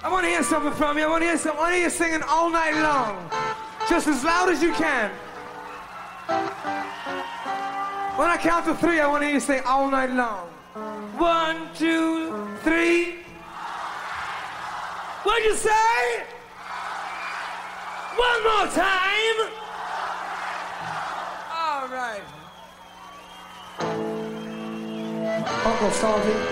I want to hear something from you. I want to hear something. I want to hear you singing all night long. Just as loud as you can. When I count to 3, I want to hear you sing all night long. 1, 2, 3. What'd you say? One more time. All right. Uncle Salty.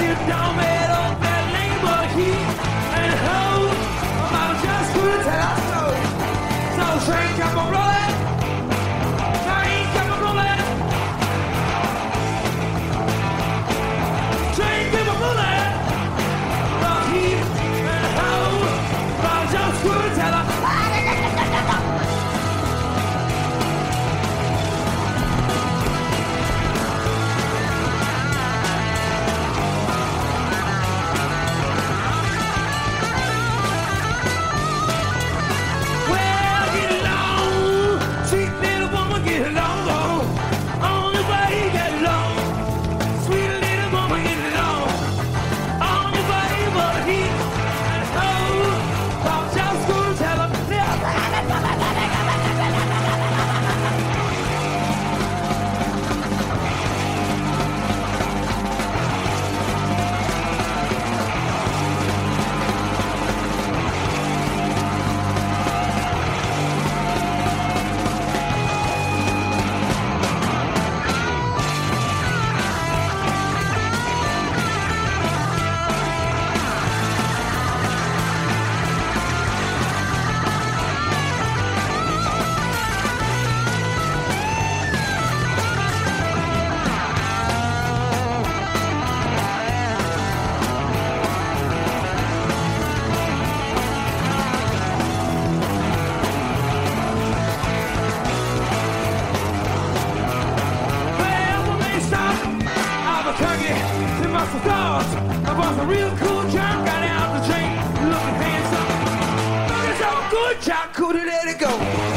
get down bad on that lane, but he and how I just couldn't tell us no. So train kept on rolling, train kept on rolling, train kept on rolling, but he and how I just couldn't tell us. I was a real cool chap, got out the train, looking handsome. But it's all good chap, couldn't let it go.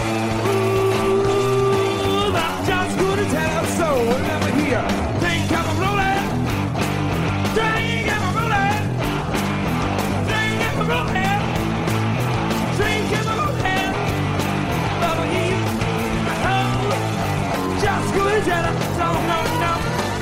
Ooh, I just couldn't tell her so. Never hear, train kept on rolling, train kept on rolling, train kept on rolling, train kept on rolling. Never hear, oh, just couldn't tell her so. No, no.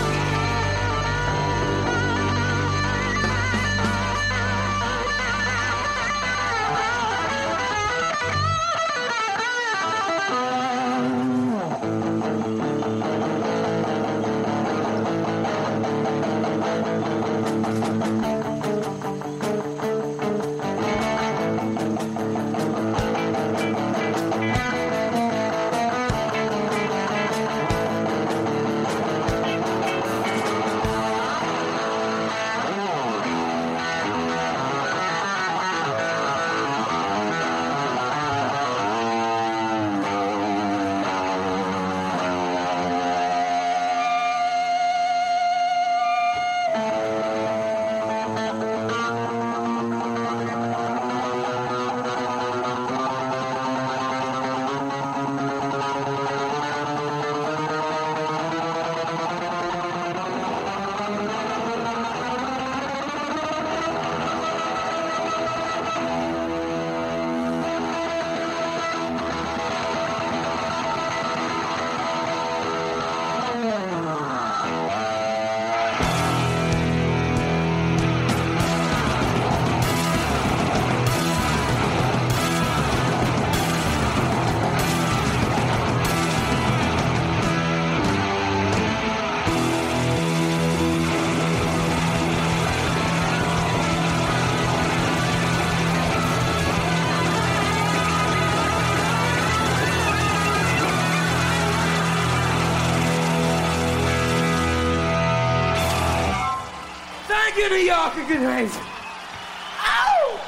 New York, good night. Ow!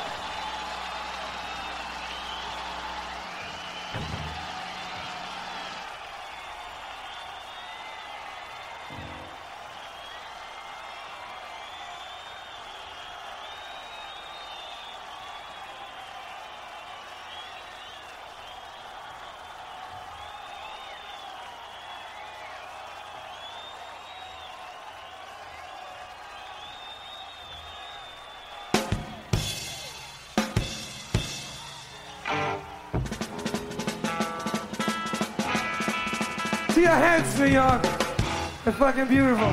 See your heads, New York. They're fucking beautiful.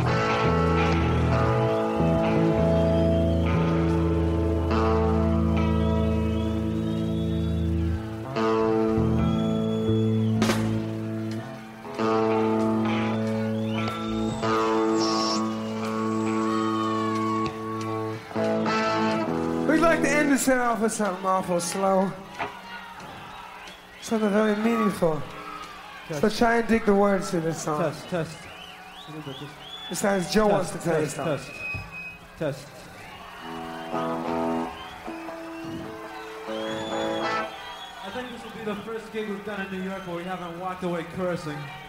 like to end the set off with something awful slow. Something very meaningful. Test. So try and dig the words to this song. Test. Besides, Joe wants to tell you something. Test. I think this will be the first gig we've done in New York where we haven't walked away cursing.